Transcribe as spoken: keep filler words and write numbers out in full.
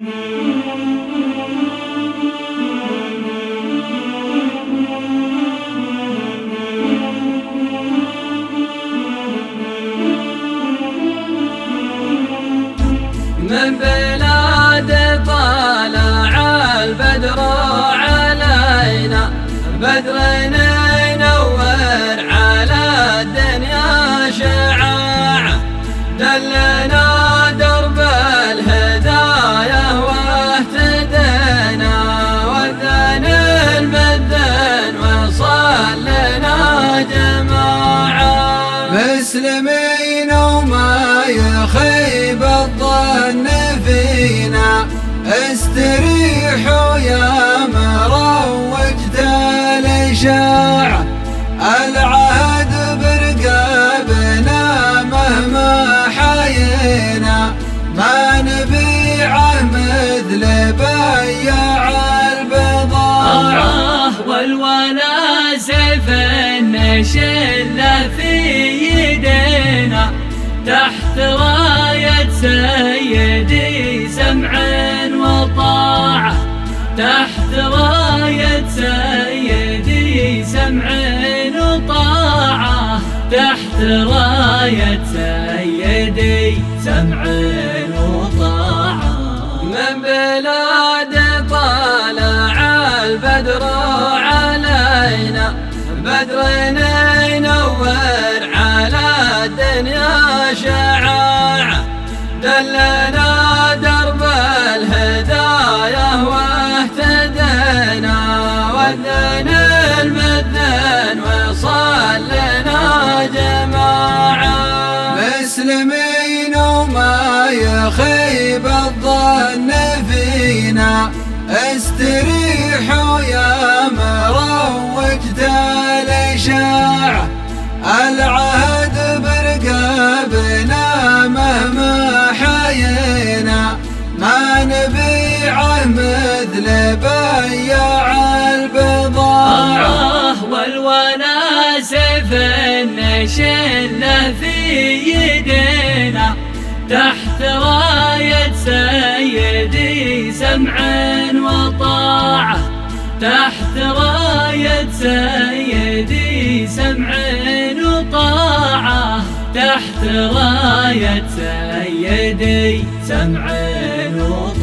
من بلاد طلع البدر علينا، بدر ينور على الدنيا شعاع، دلنا درب الهدايا واهتدينا، واذن المذن وصل لنا جماعة. مسلمين وما يخيب الظن فينا، استريحوا يا مروجت الإشاعة، العهد برقابنا مهما حيينا، ما نبيعه مثل بياع البضاعة. والولا سيف نشله في يدينا، تحت راية سيدي سمع وطاعة، تحت راية سيدي سمع وطاعة، تحت راية سيدي سمع وطاعة. من بلاد طلع البدر علينا، بدر ينور على الدنيا شعاع، دلنا درب الهدايا واهتدينا، واذن المذن وصل لنا جماعة. مسلمين وما يخيب الظن فينا، استريحوا يا مروجت الإشاعة، العهد برقابنا مهما حيينا، ما نبيعه مثل بياع البضاعة. والولا سيف نشله في يدينا، تحت راية سيدي سمع وطاعة، تحت راية سيدي سمع وطاعة، تحت راية سيدي سمع وطاعة.